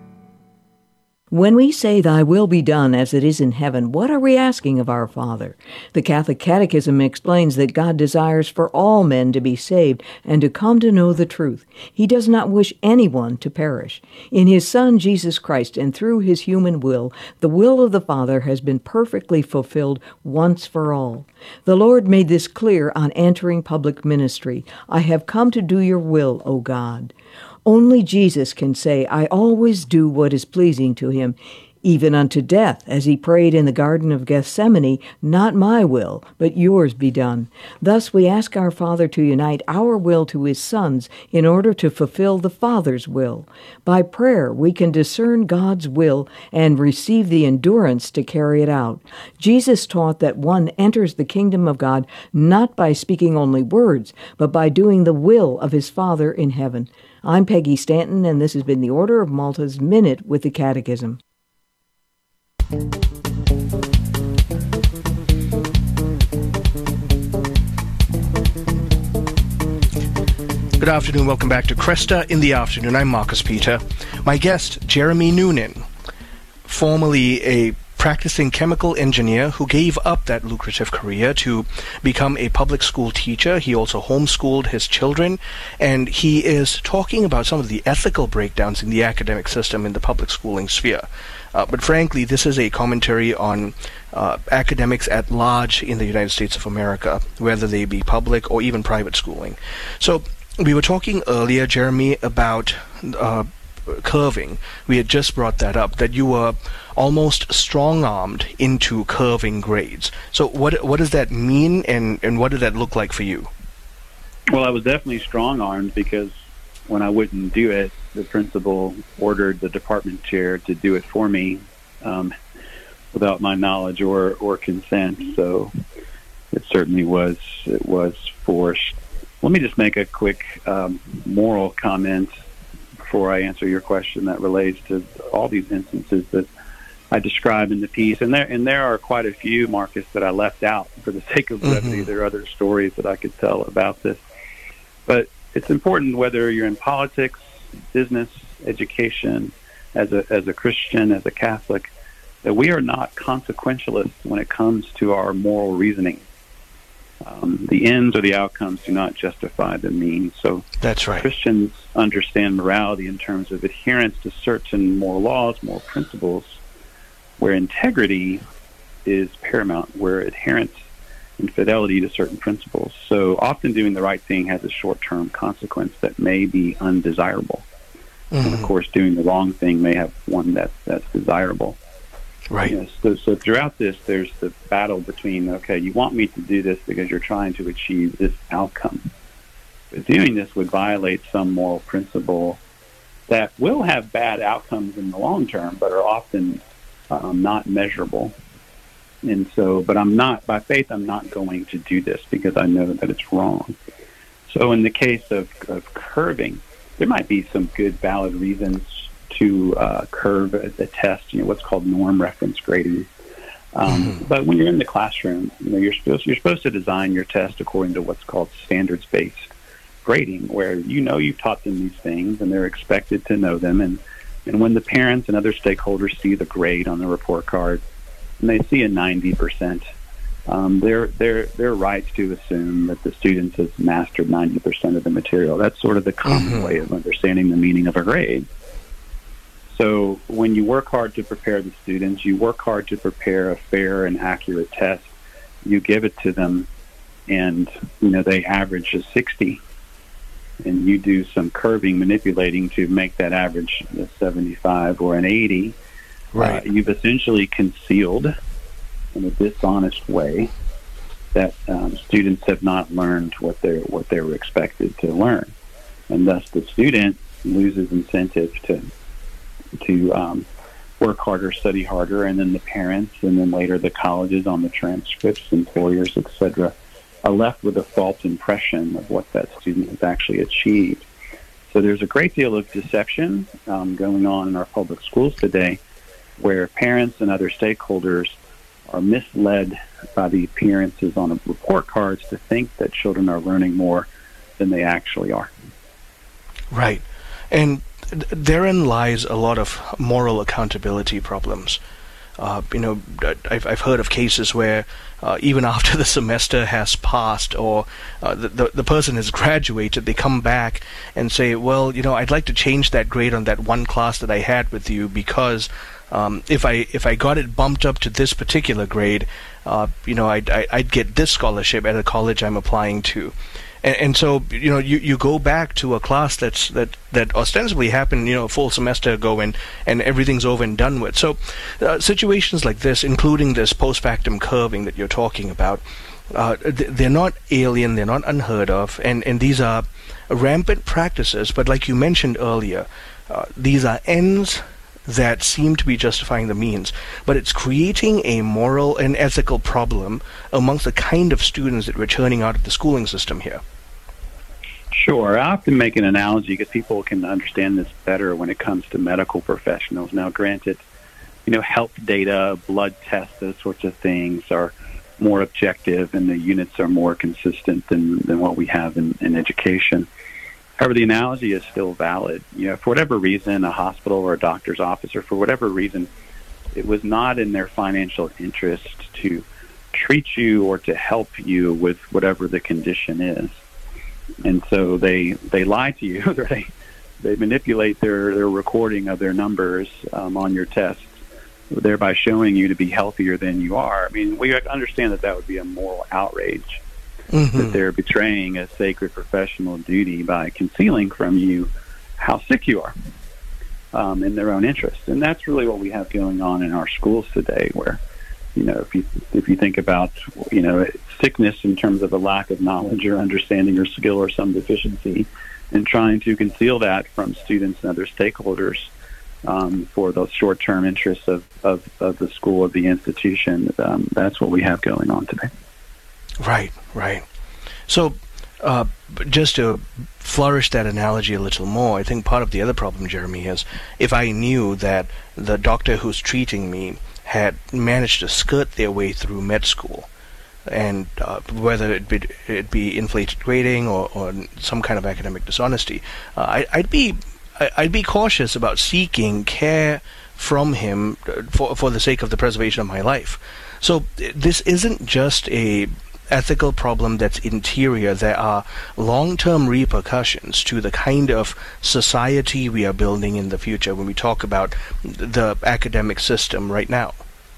When we say, "Thy will be done as it is in heaven," what are we asking of our Father? The Catholic Catechism explains that God desires for all men to be saved and to come to know the truth. He does not wish anyone to perish. In His Son, Jesus Christ, and through His human will, the will of the Father has been perfectly fulfilled once for all. The Lord made this clear on entering public ministry. "I have come to do your will, O God." Only Jesus can say, "I always do what is pleasing to Him, even unto death," as He prayed in the Garden of Gethsemane, "Not my will, but yours be done." Thus we ask our Father to unite our will to His Son's in order to fulfill the Father's will. By prayer we can discern God's will and receive the endurance to carry it out. Jesus taught that one enters the kingdom of God not by speaking only words, but by doing the will of his Father in heaven. I'm Peggy Stanton, and this has been the Order of Malta's Minute with the Catechism. Good afternoon. Welcome back to Cresta in the Afternoon. I'm Marcus Peter. My guest, Jeremy Noonan. formerly a practicing chemical engineer who gave up that lucrative career to become a public school teacher. He also homeschooled his children, and he is talking about some of the ethical breakdowns in the academic system in the public schooling sphere. Uh, but frankly, this is a commentary on uh, academics at large in the United States of America, whether they be public or even private schooling. So we were talking earlier, Jeremy, about uh, curving. We had just brought that up, that you were almost strong-armed into curving grades. So what what does that mean, and, and what did that look like for you? Well, I was definitely strong-armed because when I wouldn't do it, the principal ordered the department chair to do it for me um, without my knowledge or, or consent. So it certainly was it was forced. Let me just make a quick um, moral comment before I answer your question that relates to all these instances that I describe in the piece. And there and there are quite a few, Marcus, that I left out for the sake of brevity. Mm-hmm. There are other stories that I could tell about this. But it's important, whether you're in politics, business, education, as a as a Christian, as a Catholic, that we are not consequentialists when it comes to our moral reasoning. Um, the ends or the outcomes do not justify the means. So that's right. Christians understand morality in terms of adherence to certain moral laws, moral principles, where integrity is paramount, where adherence and fidelity to certain principles. So often doing the right thing has a short-term consequence that may be undesirable. Mm-hmm. And of course, doing the wrong thing may have one that's, that's desirable. Right. Yes. So, so throughout this, there's the battle between, okay, you want me to do this because you're trying to achieve this outcome. But doing this would violate some moral principle that will have bad outcomes in the long term, but are often um, not measurable. And so, but I'm not, by faith, I'm not going to do this because I know that it's wrong. So in the case of, of curving, there might be some good, valid reasons to uh, curve a, a test, you know, what's called norm reference grading. Um, mm-hmm. But when you're in the classroom, you know, you're supposed you're supposed to design your test according to what's called standards-based grading, where you know you've taught them these things and they're expected to know them. And, and when the parents and other stakeholders see the grade on the report card and they see a ninety percent, um, they're they're they're right to assume that the students has mastered ninety percent of the material. That's sort of the common mm-hmm. way of understanding the meaning of a grade. So when you work hard to prepare the students, you work hard to prepare a fair and accurate test. You give it to them, and you know they average a sixty, and you do some curving, manipulating to make that average a seventy-five or an eighty. Right. Uh, you've essentially concealed, in a dishonest way, that um, students have not learned what they what they were expected to learn, and thus the student loses incentive to. to um, work harder, study harder, and then the parents, and then later the colleges on the transcripts, employers, et cetera, are left with a false impression of what that student has actually achieved. So there's a great deal of deception um, going on in our public schools today, where parents and other stakeholders are misled by the appearances on report cards to think that children are learning more than they actually are. Right. And therein lies a lot of moral accountability problems. Uh, you know, I've, I've heard of cases where uh, even after the semester has passed or uh, the, the the person has graduated, they come back and say, well, you know, I'd like to change that grade on that one class that I had with you because um, if I if I got it bumped up to this particular grade, uh, you know, I'd, I'd get this scholarship at a college I'm applying to. And, and so, you know, you, you go back to a class that's that, that ostensibly happened, you know, a full semester ago, and, and everything's over and done with. So uh, situations like this, including this post-factum curving that you're talking about, uh, they're not alien, they're not unheard of, and, and these are rampant practices. But like you mentioned earlier, uh, these are ends that seem to be justifying the means, but it's creating a moral and ethical problem amongst the kind of students that we're churning out of the schooling system here. Sure. I often make an analogy because people can understand this better when it comes to medical professionals. Now, granted, you know, health data, blood tests, those sorts of things are more objective, and the units are more consistent than, than what we have in, in education. However, the analogy is still valid. You know, for whatever reason, a hospital or a doctor's office, or for whatever reason, it was not in their financial interest to treat you or to help you with whatever the condition is. And so they they lie to you. they they manipulate their, their recording of their numbers um, on your tests, thereby showing you to be healthier than you are. I mean, we understand that that would be a moral outrage, mm-hmm. that they're betraying a sacred professional duty by concealing from you how sick you are um, in their own interest. And that's really what we have going on in our schools today, where, you know, if you if you think about, you know, sickness in terms of a lack of knowledge or understanding or skill or some deficiency, and trying to conceal that from students and other stakeholders um, for those short-term interests of, of, of the school, of the institution, um, that's what we have going on today. Right, right. So uh, just to flourish that analogy a little more, I think part of the other problem, Jeremy, is if I knew that the doctor who's treating me had managed to skirt their way through med school, and uh, whether it be it be inflated grading or, or some kind of academic dishonesty, uh, I, I'd be I'd be cautious about seeking care from him for for the sake of the preservation of my life. So this isn't just a ethical problem that's interior. There are long-term repercussions to the kind of society we are building in the future when we talk about the academic system right now.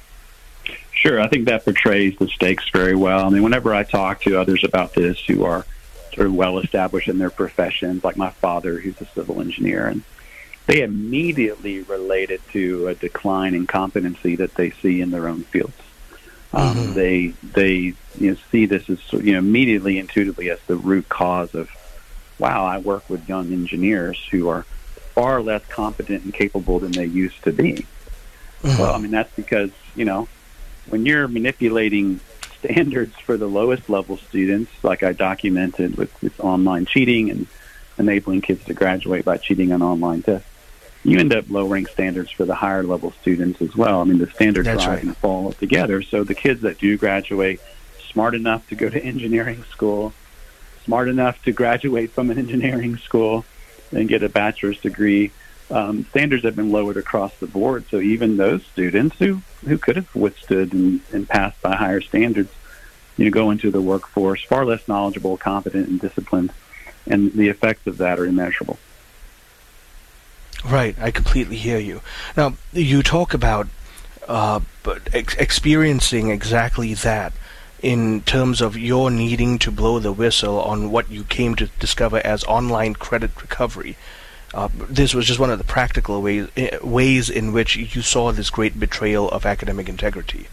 Sure, I think that portrays the stakes very well. I mean, whenever I talk to others about this who are sort of well-established in their professions, like my father, who's a civil engineer, and they immediately relate it to a decline in competency that they see in their own fields. Um, mm-hmm. They they you know, see this as, you know, immediately, intuitively as the root cause of, wow, I work with young engineers who are far less competent and capable than they used to be. Mm-hmm. Well, I mean, that's because, you know, when you're manipulating standards for the lowest level students, like I documented with, with online cheating and enabling kids to graduate by cheating on online tests, you end up lowering standards for the higher level students as well. I mean, the standards rise right. and fall together. So the kids that do graduate, smart enough to go to engineering school, smart enough to graduate from an engineering school and get a bachelor's degree, um, standards have been lowered across the board. So even those students who, who could have withstood and, and passed by higher standards, you know, go into the workforce far less knowledgeable, competent, and disciplined, and the effects of that are immeasurable. Right, I completely hear you. Now, you talk about uh, ex- experiencing exactly that in terms of your needing to blow the whistle on what you came to discover as online credit recovery. Uh, this was just one of the practical ways, ways in which you saw this great betrayal of academic integrity.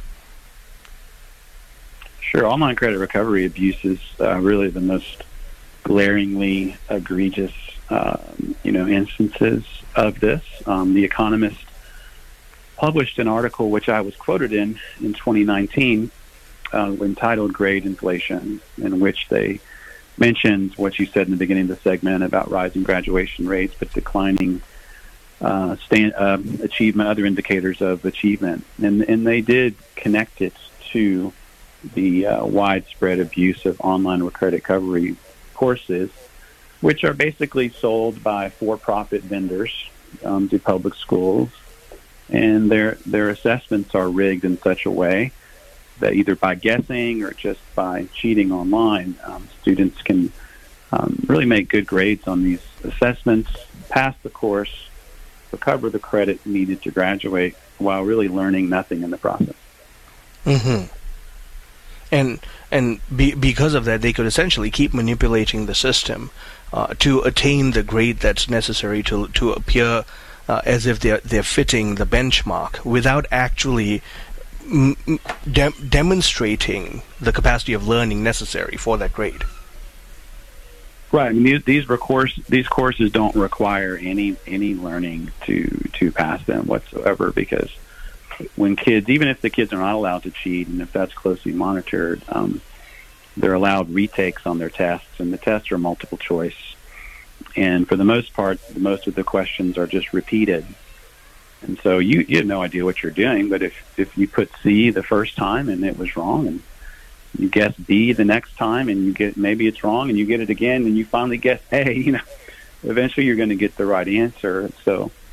Sure, online credit recovery abuse is uh, really the most glaringly egregious Um, you know, instances of this. Um, the Economist published an article which I was quoted in in twenty nineteen uh, entitled Grade Inflation, in which they mentioned what you said in the beginning of the segment about rising graduation rates but declining uh, stand, uh, achievement, other indicators of achievement. And, and they did connect it to the uh, widespread abuse of online credit recovery courses, which are basically sold by for-profit vendors um, to public schools, and their their assessments are rigged in such a way that either by guessing or just by cheating online, um, students can um, really make good grades on these assessments, pass the course, recover the credit needed to graduate, while really learning nothing in the process. Mm-hmm. And and be, because of that, they could essentially keep manipulating the system uh, to attain the grade that's necessary to to appear uh, as if they're they're fitting the benchmark, without actually m- de- demonstrating the capacity of learning necessary for that grade. Right. I mean, these these, recourse, these courses don't require any any learning to to pass them whatsoever, because when kids, even if the kids are not allowed to cheat, and if that's closely monitored, um, they're allowed retakes on their tests, and the tests are multiple choice. And for the most part, most of the questions are just repeated. And so you, you have no idea what you're doing, but if, if you put C the first time and it was wrong, and you guess B the next time and you get, maybe it's wrong, and you get it again and you finally guess A, you know, eventually you're going to get the right answer. So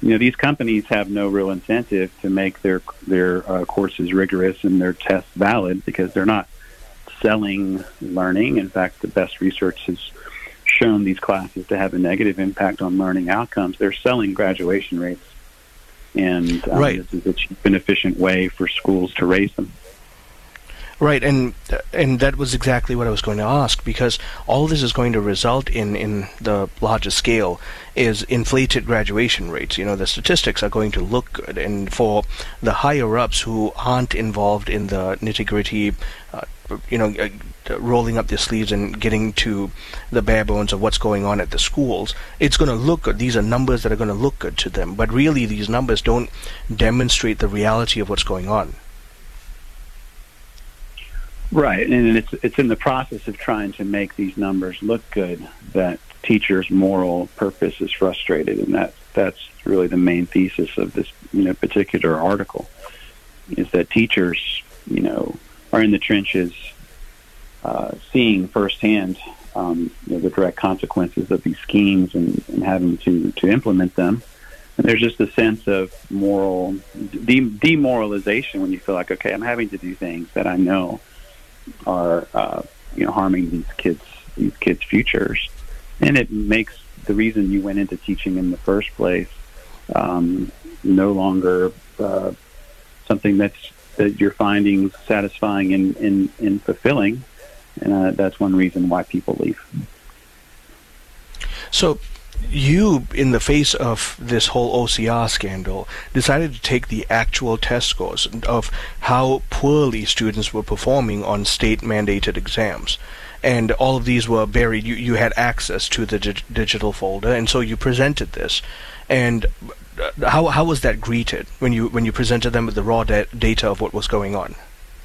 you know, these companies have no real incentive to make their their uh, courses rigorous and their tests valid because they're not selling learning. In fact, the best research has shown these classes to have a negative impact on learning outcomes. They're selling graduation rates, and um, right. this is a cheap and efficient way for schools to raise them. Right, and and that was exactly what I was going to ask, because all this is going to result in, in the larger scale is inflated graduation rates. You know, the statistics are going to look good, and for the higher-ups who aren't involved in the nitty-gritty, uh, you know, uh, rolling up their sleeves and getting to the bare bones of what's going on at the schools, it's going to look good. These are numbers that are going to look good to them, but really these numbers don't demonstrate the reality of what's going on. Right, and it's it's in the process of trying to make these numbers look good that teachers' moral purpose is frustrated, and that that's really the main thesis of this, you know, particular article, is that teachers, you know, are in the trenches, uh, seeing firsthand um, you know, the direct consequences of these schemes and, and having to, to implement them. And there's just a sense of moral de- demoralization when you feel like, okay, I'm having to do things that I know are uh, you know harming these kids these kids' futures, and it makes the reason you went into teaching in the first place um, no longer uh, something that's that you're finding satisfying and in, in, in fulfilling, and uh, that's one reason why people leave. So you, in the face of this whole O C R scandal, decided to take the actual test scores of how poorly students were performing on state-mandated exams. And all of these were buried. You, you had access to the dig- digital folder, and so you presented this. And how how was that greeted when you when you presented them with the raw da- data of what was going on?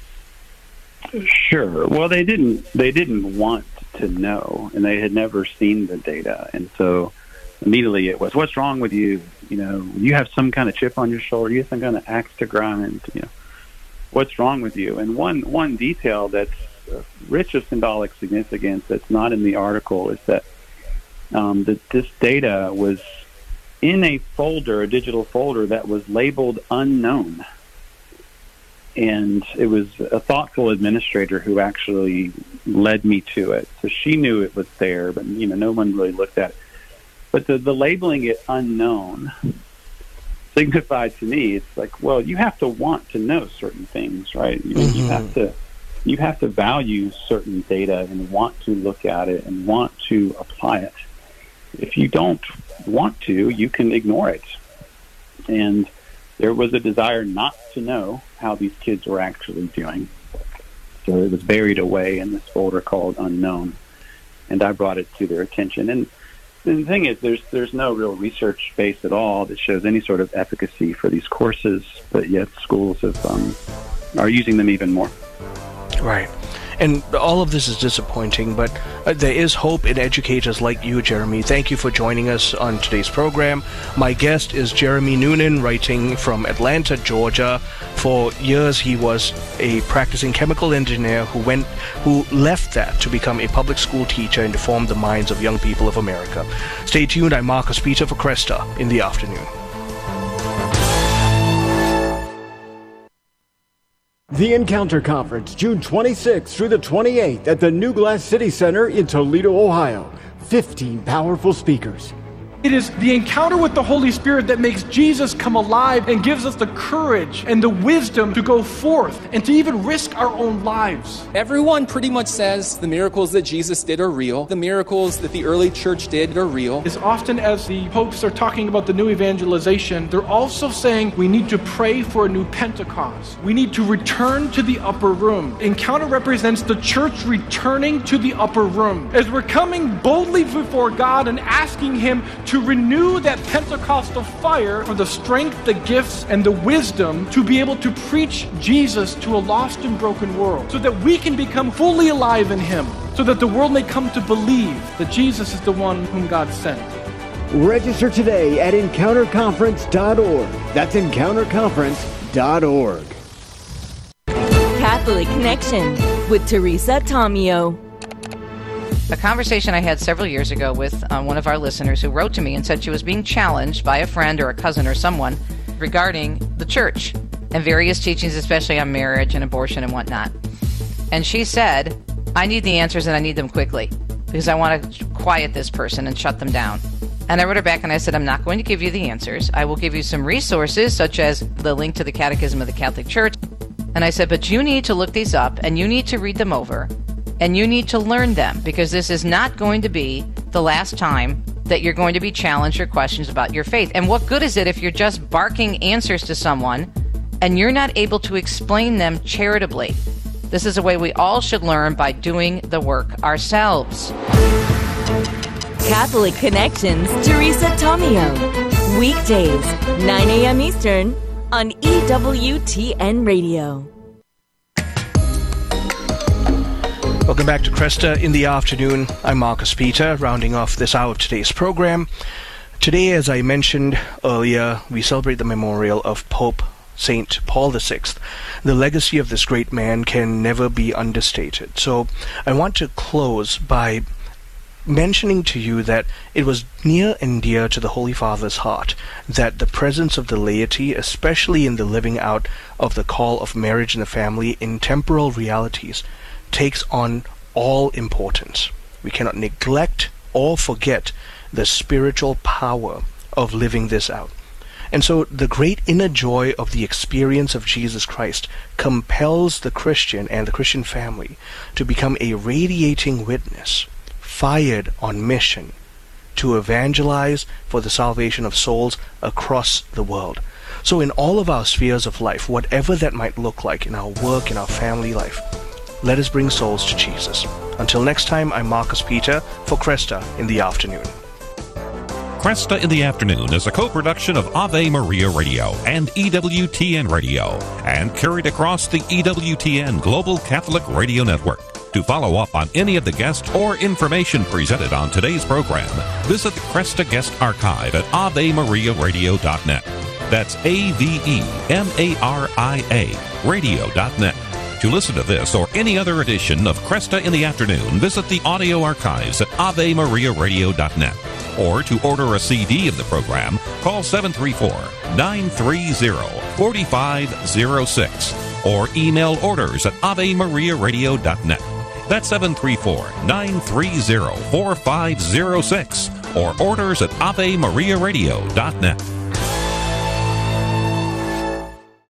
Sure. Well, they didn't they didn't want to know, and they had never seen the data, and so immediately it was, what's wrong with you? You know, you have some kind of chip on your shoulder. You have some kind of axe to grind. You know, what's wrong with you? And one one detail that's rich of symbolic significance that's not in the article is that um, that this data was in a folder, a digital folder that was labeled unknown. And it was a thoughtful administrator who actually led me to it. So she knew it was there, but you know, no one really looked at it. But the, the labeling it unknown signified to me, it's like, well, you have to want to know certain things, right? You, mm-hmm. you have to you have to value certain data and want to look at it and want to apply it. If you don't want to, you can ignore it. And there was a desire not to know how these kids were actually doing. So it was buried away in this folder called Unknown. And I brought it to their attention. And the thing is, there's there's no real research base at all that shows any sort of efficacy for these courses, but yet schools have um, are using them even more. Right. And all of this is disappointing, but uh, there is hope in educators like you, Jeremy. Thank you for joining us on today's program. My guest is Jeremy Noonan, writing from Atlanta, Georgia. For years, he was a practicing chemical engineer who went, who left that to become a public school teacher and to form the minds of young people of America. Stay tuned. I'm Marcus Peter for Cresta in the Afternoon. The Encounter Conference, June twenty-sixth through the twenty-eighth at the New Glass City Center in Toledo, Ohio. fifteen powerful speakers. It is the encounter with the Holy Spirit that makes Jesus come alive and gives us the courage and the wisdom to go forth and to even risk our own lives. Everyone pretty much says the miracles that Jesus did are real. The miracles that the early church did are real. As often as the popes are talking about the new evangelization, they're also saying we need to pray for a new Pentecost. We need to return to the upper room. Encounter represents the church returning to the upper room. As we're coming boldly before God and asking Him to renew that Pentecostal fire for the strength, the gifts, and the wisdom to be able to preach Jesus to a lost and broken world, so that we can become fully alive in Him, so that the world may come to believe that Jesus is the one whom God sent. Register today at encounter conference dot org. That's encounter conference dot org. Catholic Connection with Teresa Tomeo. a conversation I had several years ago with uh, one of our listeners who wrote to me and said she was being challenged by a friend or a cousin or someone regarding the church and various teachings, especially on marriage and abortion and whatnot. And she said, I need the answers and I need them quickly because I want to quiet this person and shut them down. And I wrote her back and I said, I'm not going to give you the answers. I will give you some resources, such as the link to the Catechism of the Catholic Church. And I said, but you need to look these up and you need to read them over and you need to learn them, because this is not going to be the last time that you're going to be challenged or questions about your faith. And what good is it if you're just barking answers to someone and you're not able to explain them charitably? This is a way we all should learn, by doing the work ourselves. Catholic Connections, Teresa Tomeo. Weekdays, nine a.m. Eastern on E W T N Radio. Welcome back to Cresta in the Afternoon. I'm Marcus Peter, rounding off this hour of today's program. Today, as I mentioned earlier, we celebrate the memorial of Pope Saint Paul the Sixth. The legacy of this great man can never be understated. So I want to close by mentioning to you that it was near and dear to the Holy Father's heart that the presence of the laity, especially in the living out of the call of marriage and the family in temporal realities, takes on all importance. We cannot neglect or forget the spiritual power of living this out. And so the great inner joy of the experience of Jesus Christ compels the Christian and the Christian family to become a radiating witness, fired on mission to evangelize for the salvation of souls across the world. So in all of our spheres of life, whatever that might look like, in our work, in our family life, let us bring souls to Jesus. Until next time, I'm Marcus Peter for Cresta in the Afternoon. Cresta in the Afternoon is a co-production of Ave Maria Radio and E W T N Radio, and carried across the E W T N Global Catholic Radio Network. To follow up on any of the guests or information presented on today's program, visit the Cresta Guest Archive at ave maria radio dot net. That's A V E M A R I A radio dot net. To listen to this or any other edition of Cresta in the Afternoon, visit the audio archives at ave maria radio dot net. Or to order a C D of the program, call seven three four, nine three zero, four five zero six or email orders at ave maria radio dot net. That's seven three four, nine three zero, four five zero six or orders at ave maria radio dot net.